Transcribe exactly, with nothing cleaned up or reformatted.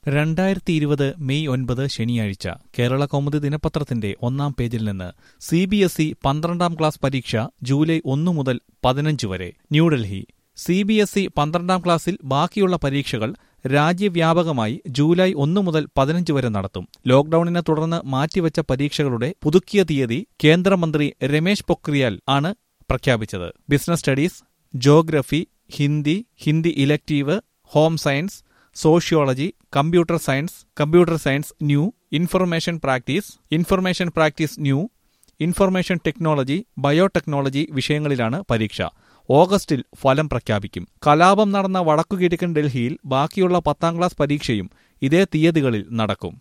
രണ്ടായിരത്തി ഇരുപത് മെയ് ഒൻപത് ശനിയാഴ്ച കേരള കൗമുദി ദിനപത്രത്തിന്റെ ഒന്നാം പേജിൽ നിന്ന് സി ബി എസ് ഇ പന്ത്രണ്ടാം ക്ലാസ് പരീക്ഷ ജൂലൈ ഒന്ന് മുതൽ പതിനഞ്ച് വരെ. New Delhi. C B S E പന്ത്രണ്ടാം ക്ലാസ്സിൽ ബാക്കിയുള്ള പരീക്ഷകൾ രാജ്യവ്യാപകമായി ജൂലൈ ഒന്ന് മുതൽ പതിനഞ്ച് വരെ നടത്തും. ലോക്ഡൌണിനെ തുടർന്ന് മാറ്റിവെച്ച പരീക്ഷകളുടെ പുതുക്കിയ തീയതി കേന്ദ്രമന്ത്രി രമേശ് പൊക്രിയാൽ ആണ് പ്രഖ്യാപിച്ചത്. Business studies, geography, Hindi, Hindi elective, home science, sociology, computer science, computer science new, information practice, information practice new, information technology, biotechnology വിഷയങ്ങളിലാണ് പരീക്ഷ. ഓഗസ്റ്റിൽ ഫലം പ്രഖ്യാപിക്കും. കലാപം നടന്ന വടക്കുകിഴക്കൻ ഡൽഹിയിൽ ബാക്കിയുള്ള പത്താം ക്ലാസ് പരീക്ഷയും ഇതേ തീയതികളിൽ നടക്കും.